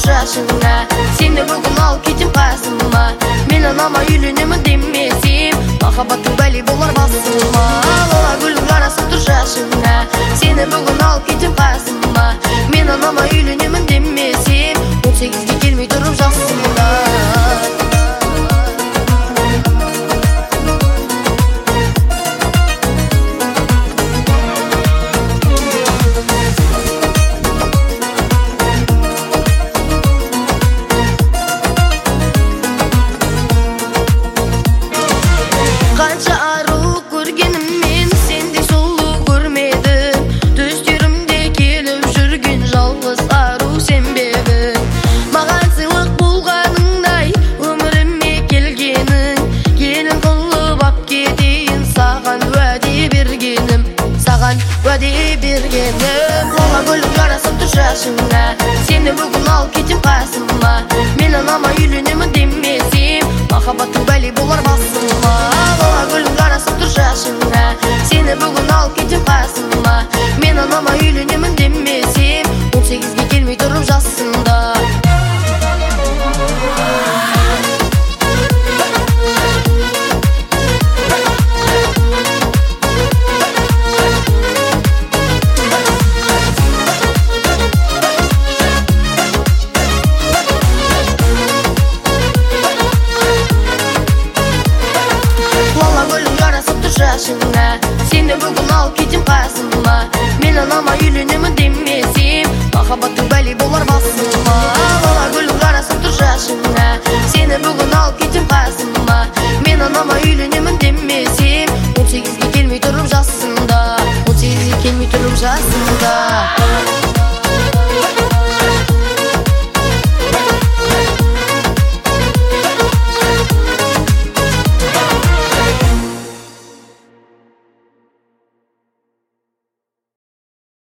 жашыңа. Сені бүгін ал кетем қасыма, мен анама үйленемін демесем, махаббаттың бәле болар басыма. Лала гүлдің жарасып тұр жашыңа, сені бүгін ал кетем қасыма, мен анама үйленемін демесем, 18-ге келмей тұрып жасымда. Қанша ару көргеніммен сендей сұлу көрмедім, түстерімде келіп жүрген жалғыз ару сен бе едің. Маған сыйлық болғаныңдай өміріме келгенің, келін қылып ап кетейін саған уәде бергенім, саған уәде бергенім. Лала гүлің жарасып тұр жашыңа, сені бүгін ал кетем қасыма, мен анама үйленемін демесем, махаббаттың бәле болар басыма. Лала гүлің жарасып тұр жашыңа, сені бүгін ал кетем қасыма, мен анама үйленемін демесем, 18-ге келмей тұрып жасымда. Лала гүлің жарасып тұр жашыңа, сені бүгін ал кетем қасыма, мен анама үйленемін демесем, махаббаттың бәле болар басыма. Лала гүлің жарасып тұр жашыңа, сені бүгін ал кетем қасыма, мен анама үйленемін демесем, 18-ге келмей тұрып жасымда, 18-ге келмей тұрып жасымда.